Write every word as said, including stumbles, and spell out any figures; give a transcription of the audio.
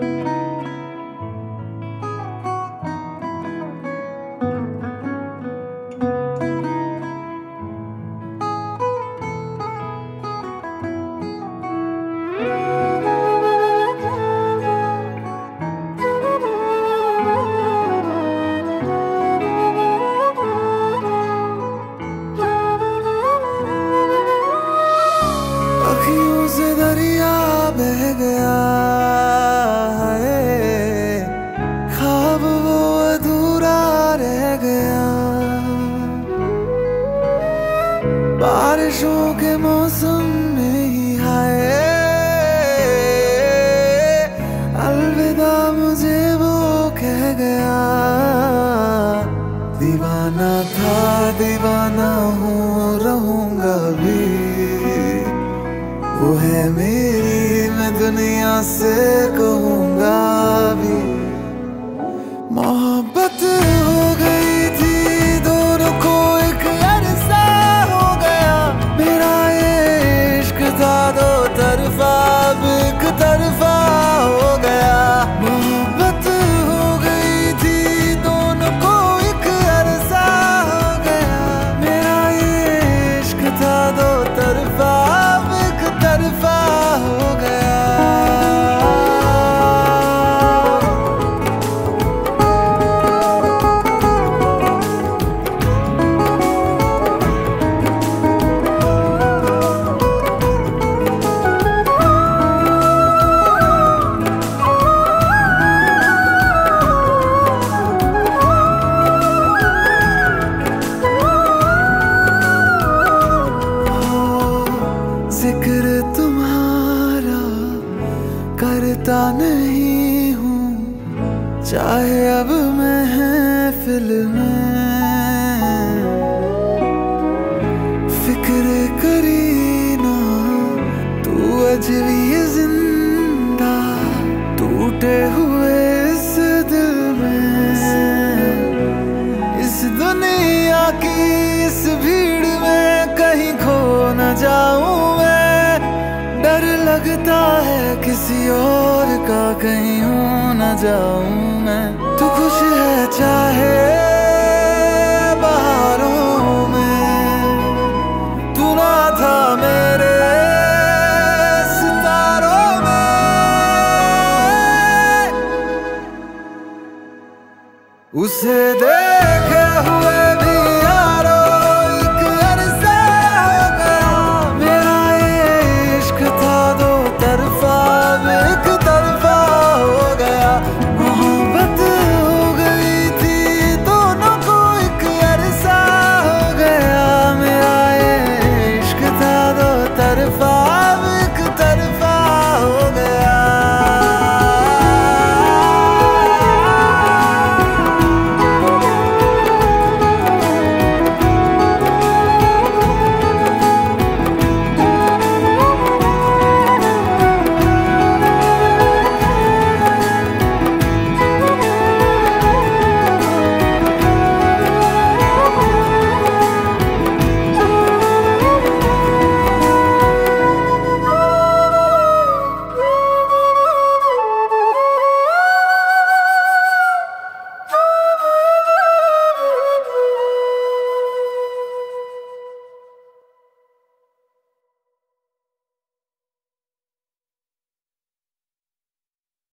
अखियों से दरिया बह गया है, ख्वाब वो अधूरा रह गया। बारिशों के मौसम में ही है, अलविदा मुझे वो कह गया। दीवाना था दीवाना हूँ रहूंगा भी, वो है मेरी मैं दुनिया से कहूँगा भी। मोहब्बत हो गई थी दोनों को, एक अरसा हो गया। मेरा ये इश्क था दो तरफा, अब एक तरफा हो गया। मोहब्बत हो गई थी दोनों को, एक अरसा हो गया। मेरा ये इश्क था दो तरफा, तरफा हो गया। जिक्र तुम्हारा करता नहीं हूँ, चाहे अब महफिल में। फिक्र करी ना तू अजवी जिंदा, टूटे हुए इस दिल में। इस दुनिया की इस भीड़ में कहीं खो न जाऊं मैं। डर लगता है किसी और का कहीं हो न जाऊं मैं। तू खुश है चाहे